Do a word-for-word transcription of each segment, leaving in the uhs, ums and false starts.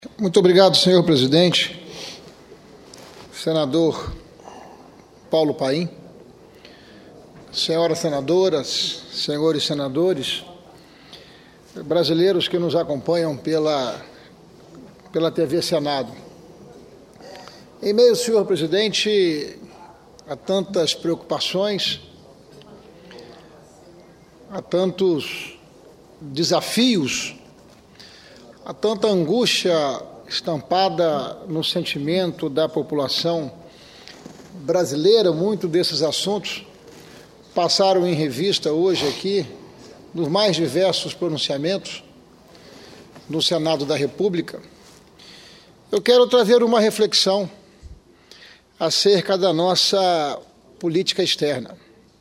Muito obrigado, senhor presidente, senador Paulo Paim, senhoras senadoras, senhores senadores, brasileiros que nos acompanham pela, pela T V Senado. Em meio, senhor presidente, a tantas preocupações, a tantos desafios, há tanta angústia estampada no sentimento da população brasileira, muito desses assuntos passaram em revista hoje aqui, nos mais diversos pronunciamentos no Senado da República. Eu quero trazer uma reflexão acerca da nossa política externa,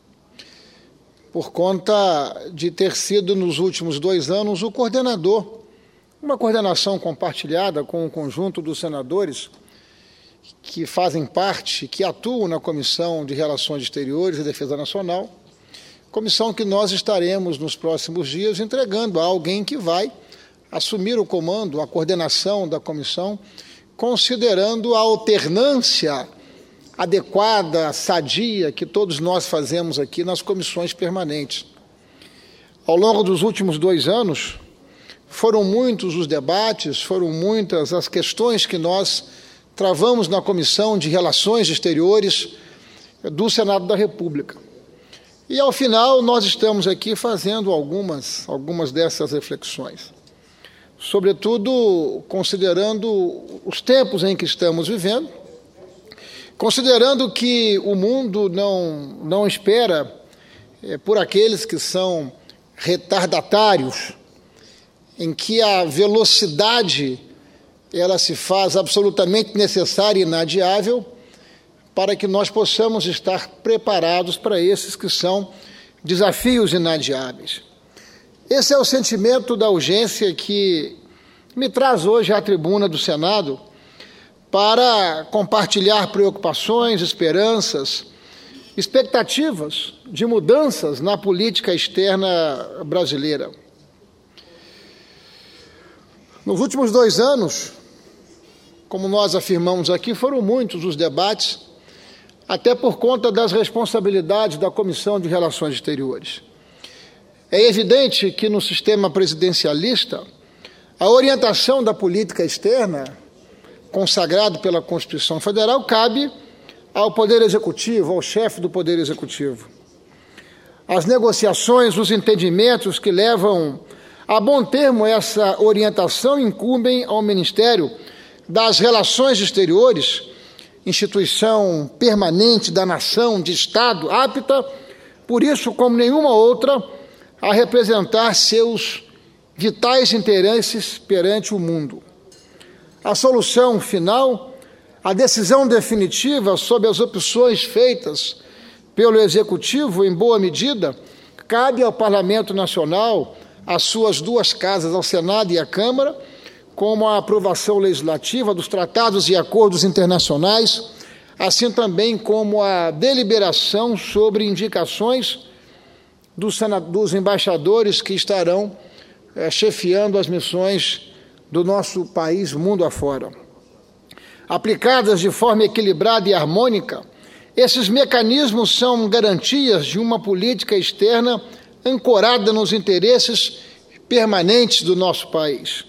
por conta de ter sido, nos últimos dois anos, o coordenador, uma coordenação compartilhada com o conjunto dos senadores que fazem parte, que atuam na Comissão de Relações Exteriores e Defesa Nacional, comissão que nós estaremos, nos próximos dias, entregando a alguém que vai assumir o comando, a coordenação da comissão, considerando a alternância adequada, sadia, que todos nós fazemos aqui nas comissões permanentes. Ao longo dos últimos dois anos, foram muitos os debates, foram muitas as questões que nós travamos na Comissão de Relações Exteriores do Senado da República. E, ao final, nós estamos aqui fazendo algumas, algumas dessas reflexões, sobretudo considerando os tempos em que estamos vivendo, considerando que o mundo não, não espera é, por aqueles que são retardatários, em que a velocidade ela se faz absolutamente necessária e inadiável para que nós possamos estar preparados para esses que são desafios inadiáveis. Esse é o sentimento da urgência que me traz hoje à tribuna do Senado para compartilhar preocupações, esperanças, expectativas de mudanças na política externa brasileira. Nos últimos dois anos, como nós afirmamos aqui, foram muitos os debates, até por conta das responsabilidades da Comissão de Relações Exteriores. É evidente que no sistema presidencialista, a orientação da política externa, consagrado pela Constituição Federal, cabe ao Poder Executivo, ao chefe do Poder Executivo. As negociações, os entendimentos que levam a bom termo essa orientação incumbem ao Ministério das Relações Exteriores, instituição permanente da nação, de Estado, apta, por isso, como nenhuma outra, a representar seus vitais interesses perante o mundo. A solução final, a decisão definitiva sobre as opções feitas pelo Executivo, em boa medida, cabe ao Parlamento Nacional, às suas duas casas, ao Senado e à Câmara, como a aprovação legislativa dos tratados e acordos internacionais, assim também como a deliberação sobre indicações dos, dos embaixadores que estarão é, chefiando as missões do nosso país mundo afora. Aplicadas de forma equilibrada e harmônica, esses mecanismos são garantias de uma política externa ancorada nos interesses permanentes do nosso país.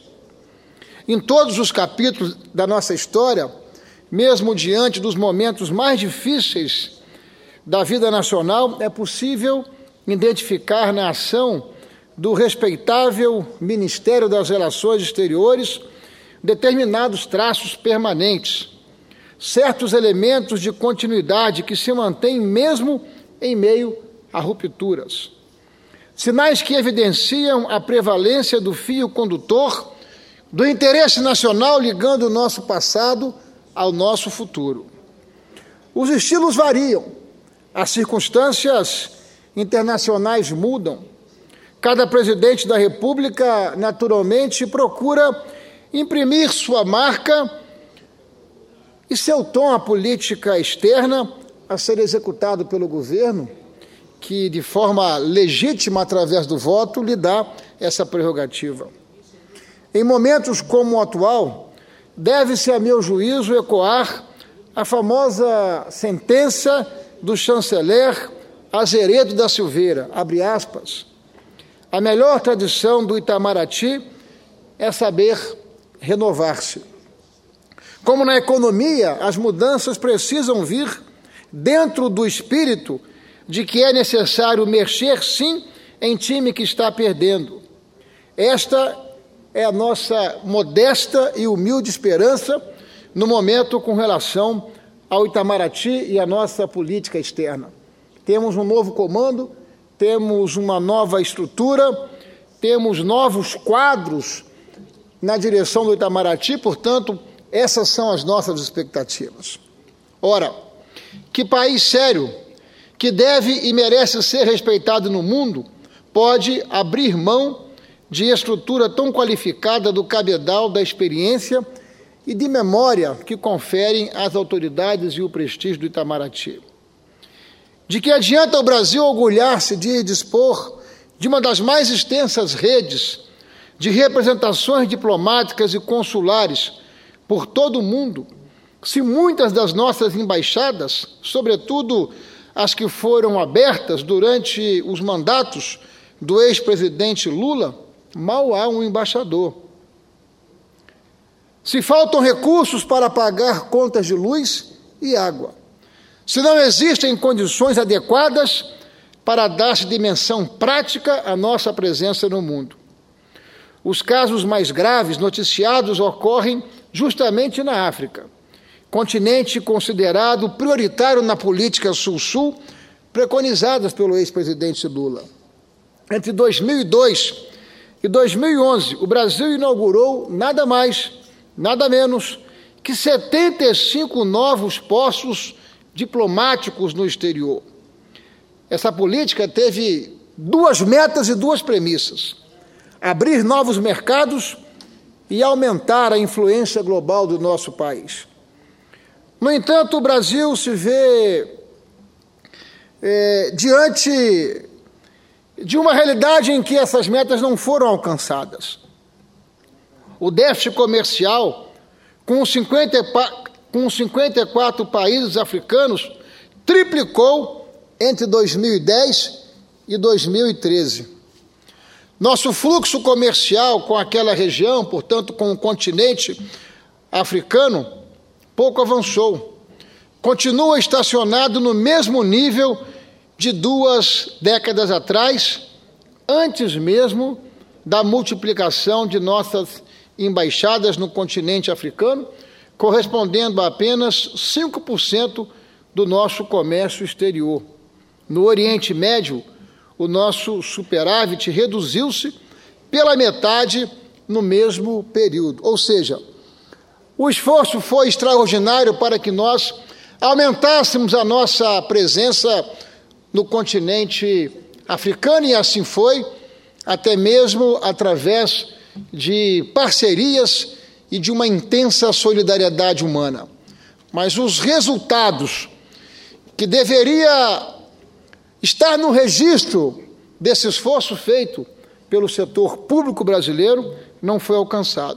Em todos os capítulos da nossa história, mesmo diante dos momentos mais difíceis da vida nacional, é possível identificar na ação do respeitável Ministério das Relações Exteriores determinados traços permanentes, certos elementos de continuidade que se mantêm mesmo em meio a rupturas. Sinais que evidenciam a prevalência do fio condutor do interesse nacional ligando o nosso passado ao nosso futuro. Os estilos variam, as circunstâncias internacionais mudam. Cada presidente da República, naturalmente, procura imprimir sua marca e seu tom à política externa a ser executado pelo governo, que, de forma legítima, através do voto, lhe dá essa prerrogativa. Em momentos como o atual, deve-se, a meu juízo, ecoar a famosa sentença do chanceler Azeredo da Silveira, abre aspas, a melhor tradição do Itamaraty é saber renovar-se. Como na economia, as mudanças precisam vir dentro do espírito de que é necessário mexer, sim, em time que está perdendo. Esta é a nossa modesta e humilde esperança no momento com relação ao Itamaraty e à nossa política externa. Temos um novo comando, temos uma nova estrutura, temos novos quadros na direção do Itamaraty, portanto, essas são as nossas expectativas. Ora, que país sério, que deve e merece ser respeitado no mundo, pode abrir mão de estrutura tão qualificada do cabedal da experiência e de memória que conferem as autoridades e o prestígio do Itamaraty? De que adianta o Brasil orgulhar-se de dispor de uma das mais extensas redes de representações diplomáticas e consulares por todo o mundo, se muitas das nossas embaixadas, sobretudo as que foram abertas durante os mandatos do ex-presidente Lula, mal há um embaixador? Se faltam recursos para pagar contas de luz e água, se não existem condições adequadas para dar-se dimensão prática à nossa presença no mundo. Os casos mais graves noticiados ocorrem justamente na África, continente considerado prioritário na política Sul-Sul, preconizadas pelo ex-presidente Lula. Entre dois mil e dois e dois mil e onze, o Brasil inaugurou nada mais, nada menos que setenta e cinco novos postos diplomáticos no exterior. Essa política teve duas metas e duas premissas: abrir novos mercados e aumentar a influência global do nosso país. No entanto, o Brasil se vê é, diante de uma realidade em que essas metas não foram alcançadas. O déficit comercial com cinquenta e quatro países africanos triplicou entre dois mil e dez e dois mil e treze. Nosso fluxo comercial com aquela região, portanto, com o continente africano, pouco avançou. Continua estacionado no mesmo nível de duas décadas atrás, antes mesmo da multiplicação de nossas embaixadas no continente africano, correspondendo a apenas cinco por cento do nosso comércio exterior. No Oriente Médio, o nosso superávit reduziu-se pela metade no mesmo período. Ou seja, o esforço foi extraordinário para que nós aumentássemos a nossa presença no continente africano, e assim foi, até mesmo através de parcerias e de uma intensa solidariedade humana. Mas os resultados que deveria estar no registro desse esforço feito pelo setor público brasileiro não foi alcançado.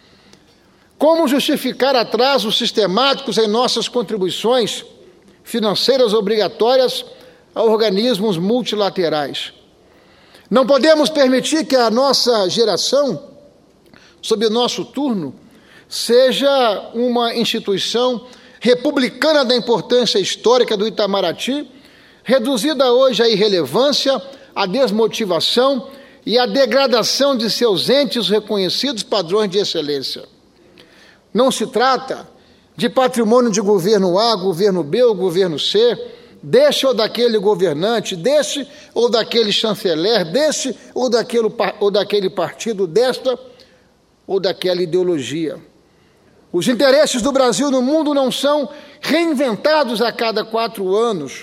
Como justificar atrasos sistemáticos em nossas contribuições financeiras obrigatórias a organismos multilaterais? Não podemos permitir que a nossa geração, sob o nosso turno, seja uma instituição republicana da importância histórica do Itamaraty, reduzida hoje à irrelevância, à desmotivação e à degradação de seus entes reconhecidos padrões de excelência. Não se trata de patrimônio de governo A, governo B ou governo C, deste ou daquele governante, deste ou daquele chanceler, deste ou daquele, ou daquele partido, desta ou daquela ideologia. Os interesses do Brasil no mundo não são reinventados a cada quatro anos,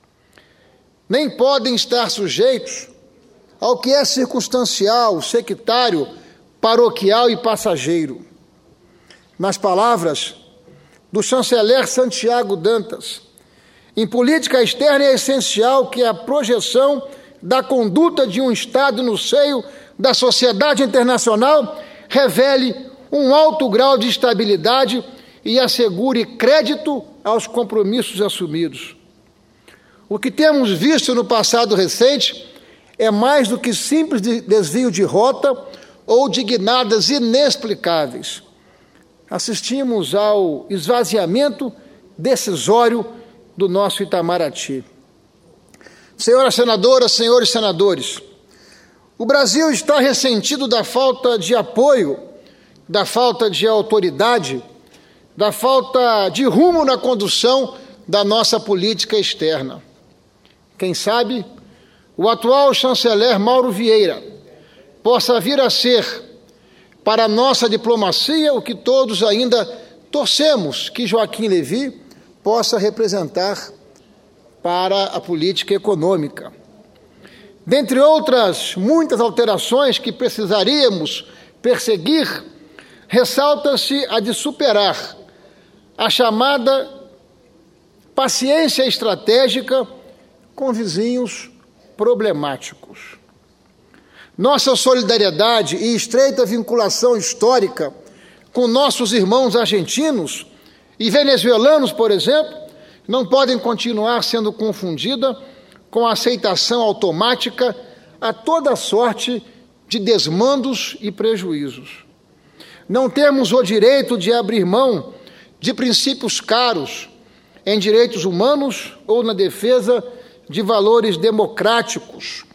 nem podem estar sujeitos ao que é circunstancial, sectário, paroquial e passageiro. Nas palavras do chanceler Santiago Dantas, em política externa é essencial que a projeção da conduta de um Estado no seio da sociedade internacional revele um alto grau de estabilidade e assegure crédito aos compromissos assumidos. O que temos visto no passado recente é mais do que simples desvio de rota ou de guinadas inexplicáveis. Assistimos ao esvaziamento decisório do nosso Itamaraty. Senhoras senadoras, senhores senadores, o Brasil está ressentido da falta de apoio, da falta de autoridade, da falta de rumo na condução da nossa política externa. Quem sabe o atual chanceler Mauro Vieira possa vir a ser, para a nossa diplomacia, o que todos ainda torcemos que Joaquim Levy possa representar para a política econômica. Dentre outras muitas alterações que precisaríamos perseguir, ressalta-se a de superar a chamada paciência estratégica com vizinhos problemáticos. Nossa solidariedade e estreita vinculação histórica com nossos irmãos argentinos e venezuelanos, por exemplo, não podem continuar sendo confundida com a aceitação automática a toda sorte de desmandos e prejuízos. Não temos o direito de abrir mão de princípios caros em direitos humanos ou na defesa de valores democráticos.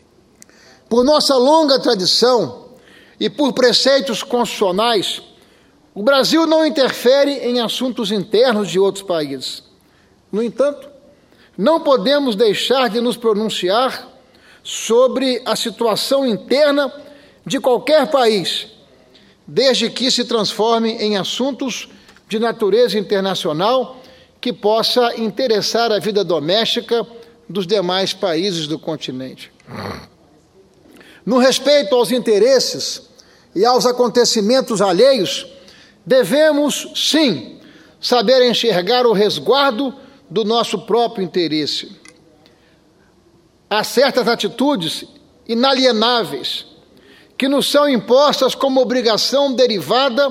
Por nossa longa tradição e por preceitos constitucionais, o Brasil não interfere em assuntos internos de outros países. No entanto, não podemos deixar de nos pronunciar sobre a situação interna de qualquer país, desde que se transforme em assuntos de natureza internacional que possa interessar a vida doméstica dos demais países do continente. No respeito aos interesses e aos acontecimentos alheios, devemos, sim, saber enxergar o resguardo do nosso próprio interesse. Há certas atitudes inalienáveis que nos são impostas como obrigação derivada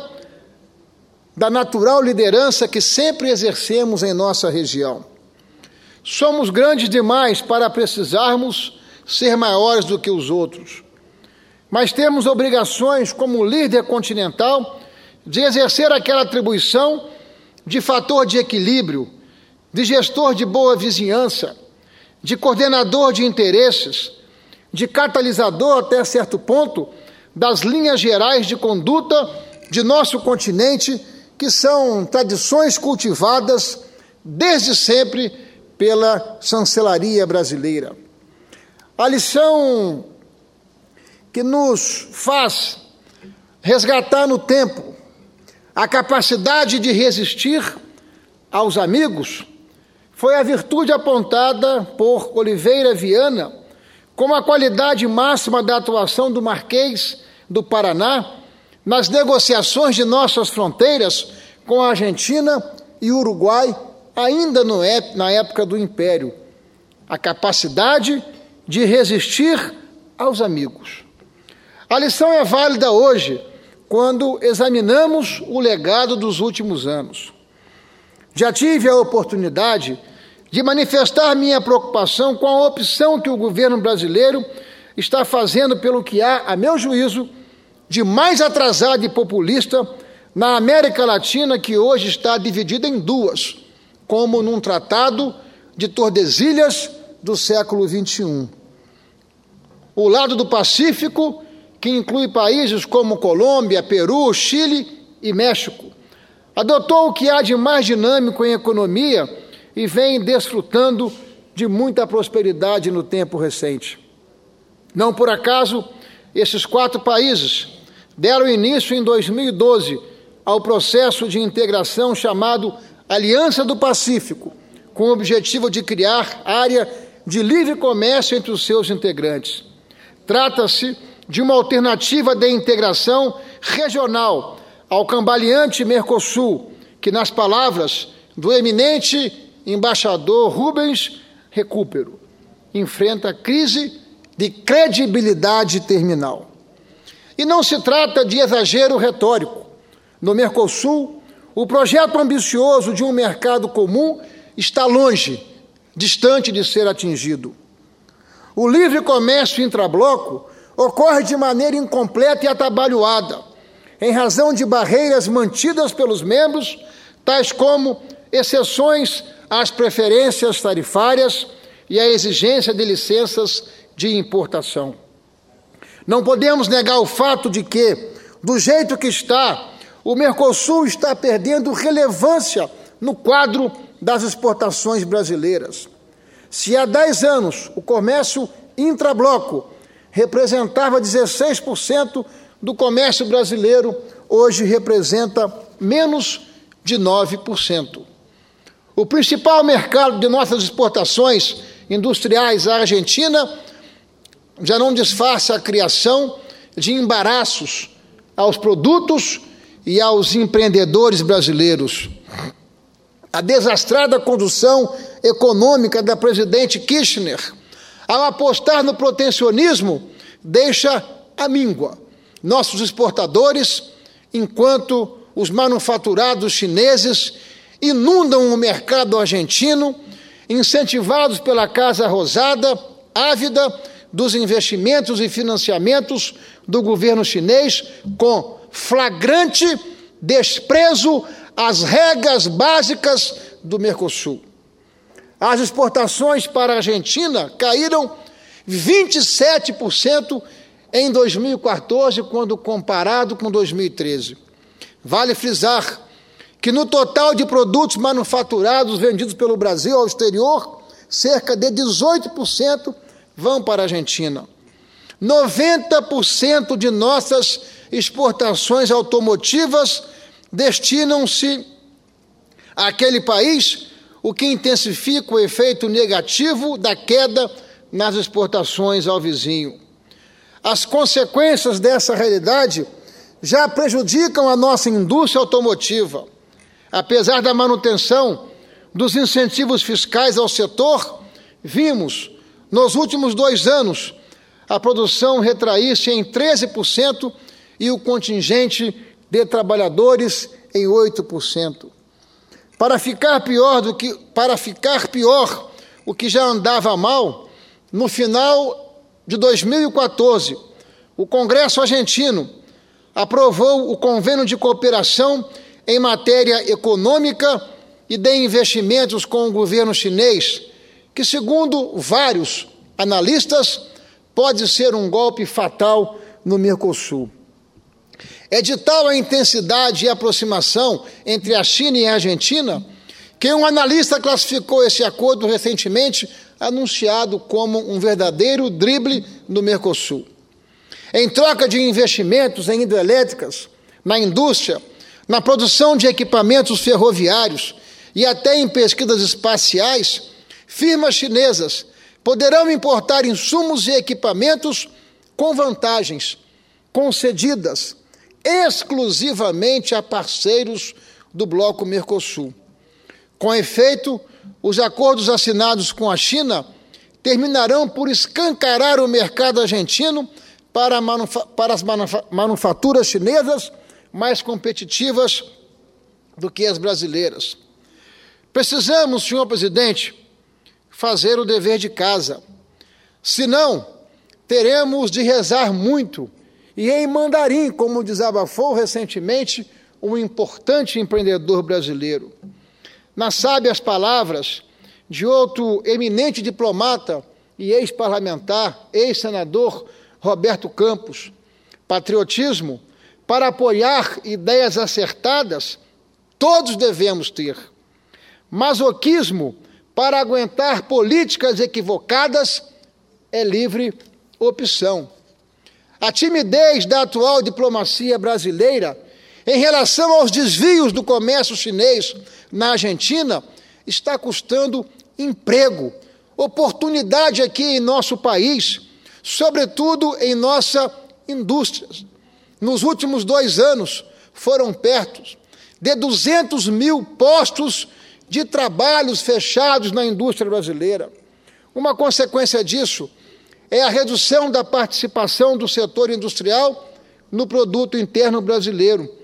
da natural liderança que sempre exercemos em nossa região. Somos grandes demais para precisarmos ser maiores do que os outros, mas temos obrigações como líder continental de exercer aquela atribuição de fator de equilíbrio, de gestor de boa vizinhança, de coordenador de interesses, de catalisador até certo ponto das linhas gerais de conduta de nosso continente, que são tradições cultivadas desde sempre pela chancelaria brasileira. A lição que nos faz resgatar no tempo a capacidade de resistir aos amigos foi a virtude apontada por Oliveira Viana como a qualidade máxima da atuação do Marquês do Paraná nas negociações de nossas fronteiras com a Argentina e Uruguai, ainda no, na época do Império. A capacidade de resistir aos amigos. A lição é válida hoje, quando examinamos o legado dos últimos anos. Já tive a oportunidade de manifestar minha preocupação com a opção que o governo brasileiro está fazendo pelo que há, a meu juízo, de mais atrasado e populista na América Latina, que hoje está dividida em duas, como num tratado de Tordesilhas do século vinte e um. O lado do Pacífico, que inclui países como Colômbia, Peru, Chile e México, adotou o que há de mais dinâmico em economia e vem desfrutando de muita prosperidade no tempo recente. Não por acaso, esses quatro países deram início em dois mil e doze ao processo de integração chamado Aliança do Pacífico, com o objetivo de criar área de livre comércio entre os seus integrantes. Trata-se de uma alternativa de integração regional ao cambaleante Mercosul, que, nas palavras do eminente embaixador Rubens Recupero, enfrenta crise de credibilidade terminal. E não se trata de exagero retórico, No Mercosul, o projeto ambicioso de um mercado comum está longe, distante de ser atingido. O livre comércio intrabloco ocorre de maneira incompleta e atabalhoada, em razão de barreiras mantidas pelos membros, tais como exceções às preferências tarifárias e a exigência de licenças de importação. Não podemos negar o fato de que, do jeito que está, o Mercosul está perdendo relevância no quadro das exportações brasileiras. Se há dez anos o comércio intrabloco representava dezesseis por cento do comércio brasileiro, hoje representa menos de nove por cento. O principal mercado de nossas exportações industriais, a Argentina, já não disfarça a criação de embaraços aos produtos e aos empreendedores brasileiros. A desastrada condução econômica da presidente Kirchner, ao apostar no protecionismo, deixa à míngua nossos exportadores, enquanto os manufaturados chineses inundam o mercado argentino, incentivados pela Casa Rosada, ávida dos investimentos e financiamentos do governo chinês, com flagrante desprezo às regras básicas do Mercosul. As exportações para a Argentina caíram vinte e sete por cento em dois mil e quatorze, quando comparado com dois mil e treze. Vale frisar que no total de produtos manufaturados vendidos pelo Brasil ao exterior, cerca de dezoito por cento vão para a Argentina. noventa por cento de nossas exportações automotivas destinam-se àquele país, o que intensifica o efeito negativo da queda nas exportações ao vizinho. As consequências dessa realidade já prejudicam a nossa indústria automotiva. Apesar da manutenção dos incentivos fiscais ao setor, vimos, nos últimos dois anos, a produção retrair-se em treze por cento e o contingente de trabalhadores em oito por cento. Para ficar pior do que, para ficar pior o que já andava mal, no final de dois mil e quatorze, o Congresso argentino aprovou o convênio de cooperação em matéria econômica e de investimentos com o governo chinês, que, segundo vários analistas, pode ser um golpe fatal no Mercosul. É de tal a intensidade e aproximação entre a China e a Argentina que um analista classificou esse acordo recentemente anunciado como um verdadeiro drible no Mercosul. Em troca de investimentos em hidrelétricas, na indústria, na produção de equipamentos ferroviários e até em pesquisas espaciais, firmas chinesas poderão importar insumos e equipamentos com vantagens concedidas exclusivamente a parceiros do bloco Mercosul. Com efeito, os acordos assinados com a China terminarão por escancarar o mercado argentino para, manufa- para as manufa- manufaturas chinesas mais competitivas do que as brasileiras. Precisamos, senhor presidente, fazer o dever de casa. Senão, teremos de rezar muito e em mandarim, como desabafou recentemente um importante empreendedor brasileiro. Nas sábias palavras de outro eminente diplomata e ex-parlamentar, ex-senador Roberto Campos, patriotismo, para apoiar ideias acertadas, todos devemos ter. Masoquismo, para aguentar políticas equivocadas, é livre opção. A timidez da atual diplomacia brasileira em relação aos desvios do comércio chinês na Argentina está custando emprego, oportunidade aqui em nosso país, sobretudo em nossa indústria. Nos últimos dois anos, foram perto de duzentos mil postos de trabalhos fechados na indústria brasileira. Uma consequência disso é a redução da participação do setor industrial no produto interno brasileiro,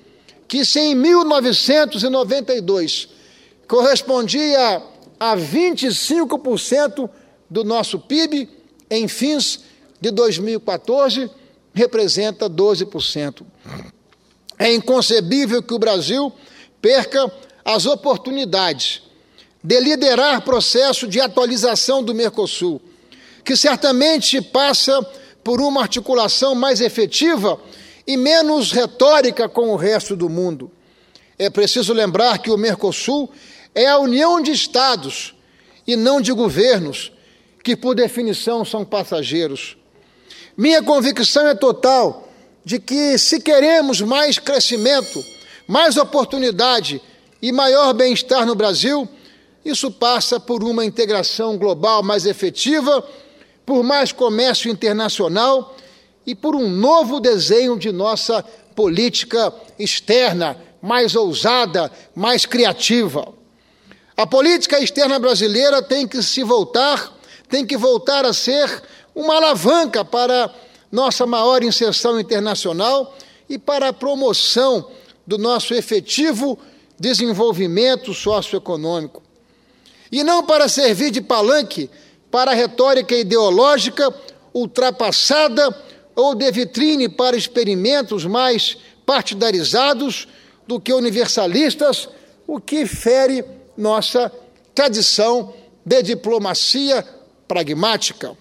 que se em mil novecentos e noventa e dois correspondia a vinte e cinco por cento do nosso P I B, em fins de dois mil e quatorze, representa doze por cento. É inconcebível que o Brasil perca as oportunidades de liderar processo de atualização do Mercosul, que certamente passa por uma articulação mais efetiva e menos retórica com o resto do mundo. É preciso lembrar que o Mercosul é a união de estados e não de governos, que por definição são passageiros. Minha convicção é total de que, se queremos mais crescimento, mais oportunidade e maior bem-estar no Brasil, isso passa por uma integração global mais efetiva, por mais comércio internacional e por um novo desenho de nossa política externa, mais ousada, mais criativa. A política externa brasileira tem que se voltar, tem que voltar a ser uma alavanca para nossa maior inserção internacional e para a promoção do nosso efetivo desenvolvimento socioeconômico. E não para servir de palanque para a retórica ideológica ultrapassada ou de vitrine para experimentos mais partidarizados do que universalistas, o que fere nossa tradição de diplomacia pragmática.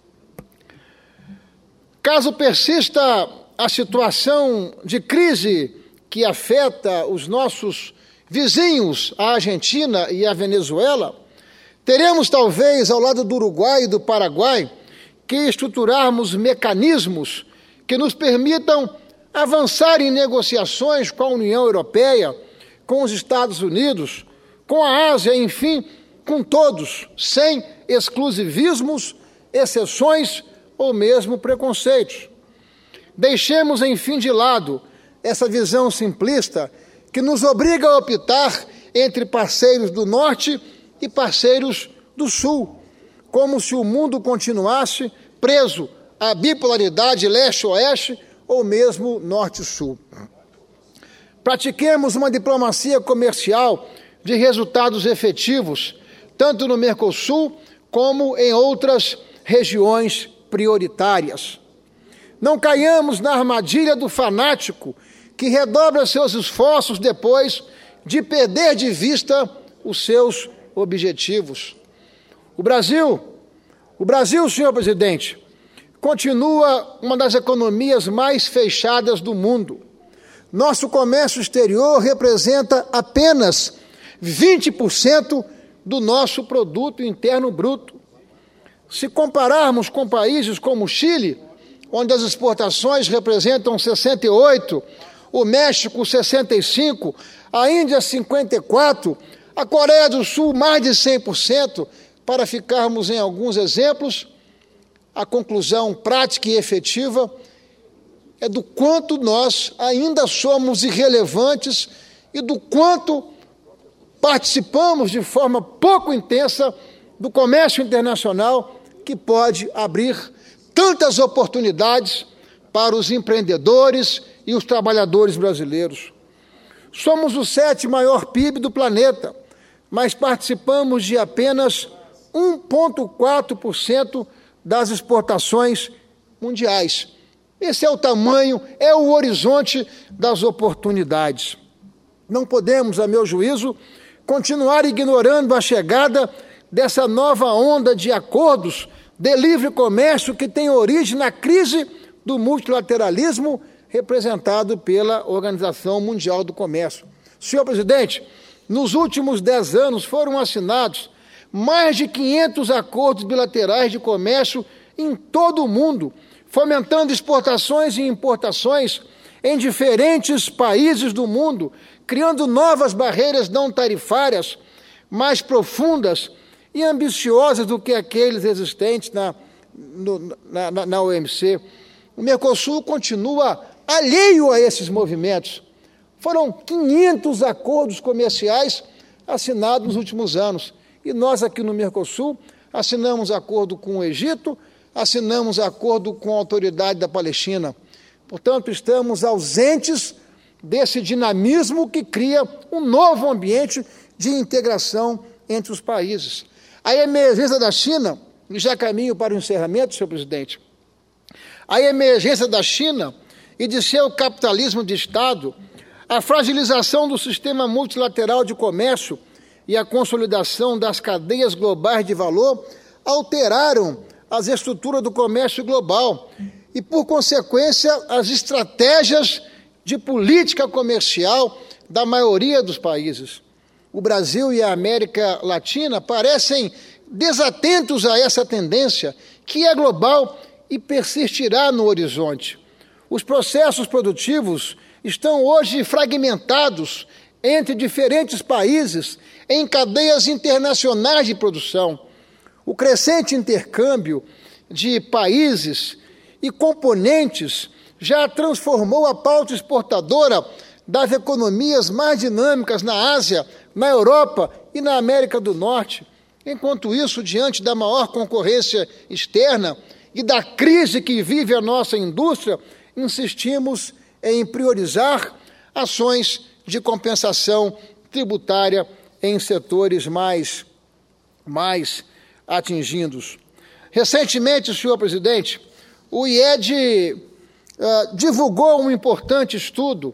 Caso persista a situação de crise que afeta os nossos vizinhos, a Argentina e a Venezuela, teremos talvez, ao lado do Uruguai e do Paraguai, que estruturarmos mecanismos que nos permitam avançar em negociações com a União Europeia, com os Estados Unidos, com a Ásia, enfim, com todos, sem exclusivismos, exceções ou mesmo preconceitos. Deixemos, enfim, de lado essa visão simplista que nos obriga a optar entre parceiros do Norte e parceiros do Sul, como se o mundo continuasse preso à bipolaridade leste-oeste ou mesmo norte-sul. Pratiquemos uma diplomacia comercial de resultados efetivos, tanto no Mercosul como em outras regiões prioritárias. Não caiamos na armadilha do fanático que redobra seus esforços depois de perder de vista os seus objetivos. O Brasil, o Brasil, senhor presidente, continua uma das economias mais fechadas do mundo. Nosso comércio exterior representa apenas vinte por cento do nosso produto interno bruto. Se compararmos com países como o Chile, onde as exportações representam sessenta e oito por cento, o México sessenta e cinco por cento, a Índia cinquenta e quatro por cento, a Coreia do Sul mais de cem por cento, para ficarmos em alguns exemplos, a conclusão prática e efetiva é do quanto nós ainda somos irrelevantes e do quanto participamos de forma pouco intensa do comércio internacional, que pode abrir tantas oportunidades para os empreendedores e os trabalhadores brasileiros. Somos o sétimo maior P I B do planeta, mas participamos de apenas um vírgula quatro por cento das exportações mundiais. Esse é o tamanho, é o horizonte das oportunidades. Não podemos, a meu juízo, continuar ignorando a chegada dessa nova onda de acordos de livre comércio que tem origem na crise do multilateralismo representado pela Organização Mundial do Comércio. Senhor presidente, nos últimos dez anos foram assinados mais de quinhentos acordos bilaterais de comércio em todo o mundo, fomentando exportações e importações em diferentes países do mundo, criando novas barreiras não tarifárias mais profundas e ambiciosas do que aqueles existentes na, no, na, na, na O M C. O Mercosul continua alheio a esses movimentos. Foram quinhentos acordos comerciais assinados nos últimos anos. E nós aqui no Mercosul assinamos acordo com o Egito, assinamos acordo com a Autoridade da Palestina. Portanto, estamos ausentes desse dinamismo que cria um novo ambiente de integração entre os países. A emergência da China, e já caminho para o encerramento, senhor presidente, a emergência da China e de seu capitalismo de Estado, a fragilização do sistema multilateral de comércio e a consolidação das cadeias globais de valor alteraram as estruturas do comércio global e, por consequência, as estratégias de política comercial da maioria dos países. O Brasil e a América Latina parecem desatentos a essa tendência, que é global e persistirá no horizonte. Os processos produtivos estão hoje fragmentados entre diferentes países em cadeias internacionais de produção. O crescente intercâmbio de países e componentes já transformou a pauta exportadora das economias mais dinâmicas na Ásia, na Europa e na América do Norte. Enquanto isso, diante da maior concorrência externa e da crise que vive a nossa indústria, insistimos em priorizar ações de compensação tributária em setores mais, mais atingidos. Recentemente, senhor presidente, o I E D uh, divulgou um importante estudo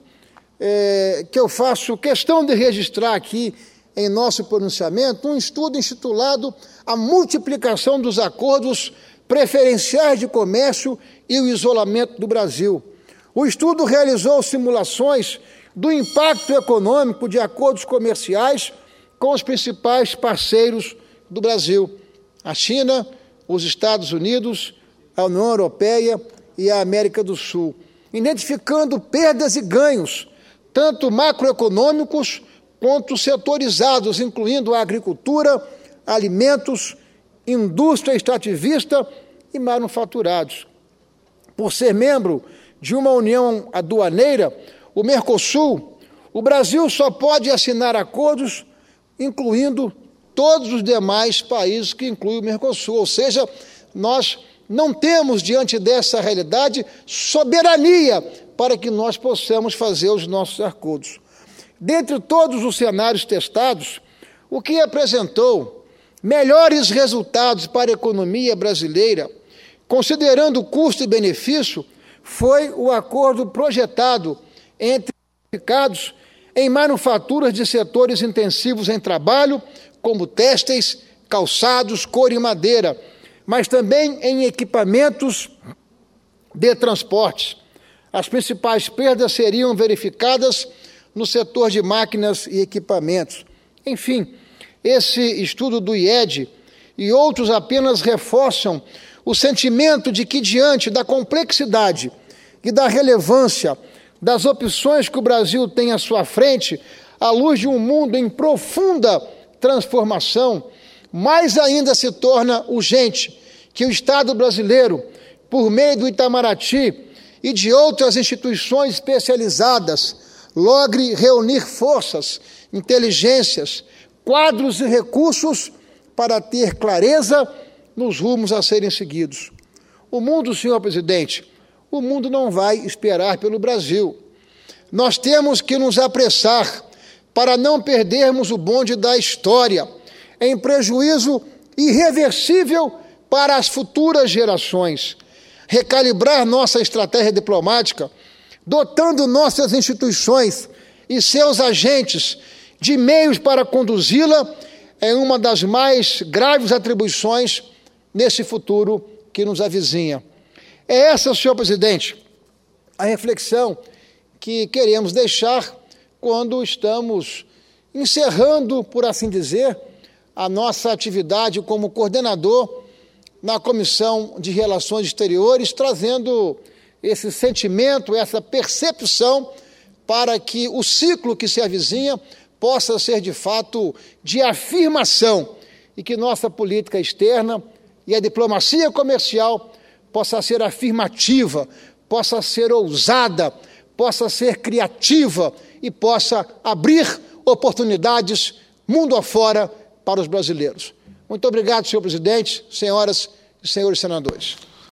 eh, que eu faço questão de registrar aqui em nosso pronunciamento, um estudo intitulado A Multiplicação dos Acordos Preferenciais de Comércio e o Isolamento do Brasil. O estudo realizou simulações do impacto econômico de acordos comerciais com os principais parceiros do Brasil, a China, os Estados Unidos, a União Europeia e a América do Sul, identificando perdas e ganhos, tanto macroeconômicos quanto setorizados, incluindo a agricultura, alimentos, indústria extrativista e manufaturados. Por ser membro de uma união aduaneira, o Mercosul, o Brasil só pode assinar acordos incluindo todos os demais países que incluem o Mercosul, ou seja, nós não temos, diante dessa realidade, soberania para que nós possamos fazer os nossos acordos. Dentre todos os cenários testados, o que apresentou melhores resultados para a economia brasileira, considerando custo e benefício, foi o acordo projetado entre mercados em manufaturas de setores intensivos em trabalho, como têxteis, calçados, couro e madeira, mas também em equipamentos de transporte. As principais perdas seriam verificadas no setor de máquinas e equipamentos. Enfim, esse estudo do I E D e outros apenas reforçam o sentimento de que, diante da complexidade e da relevância das opções que o Brasil tem à sua frente, à luz de um mundo em profunda transformação, mais ainda se torna urgente que o Estado brasileiro, por meio do Itamaraty e de outras instituições especializadas, logre reunir forças, inteligências, quadros e recursos para ter clareza nos rumos a serem seguidos. O mundo, senhor presidente, o mundo não vai esperar pelo Brasil. Nós temos que nos apressar para não perdermos o bonde da história, em prejuízo irreversível para as futuras gerações. Recalibrar nossa estratégia diplomática, dotando nossas instituições e seus agentes de meios para conduzi-la, é uma das mais graves atribuições nesse futuro que nos avizinha. É essa, senhor presidente, a reflexão que queremos deixar quando estamos encerrando, por assim dizer, a nossa atividade como coordenador na Comissão de Relações Exteriores, trazendo esse sentimento, essa percepção para que o ciclo que se avizinha possa ser, de fato, de afirmação e que nossa política externa e a diplomacia comercial possa ser afirmativa, possa ser ousada, possa ser criativa e possa abrir oportunidades mundo afora para os brasileiros. Muito obrigado, senhor presidente, senhoras e senhores senadores.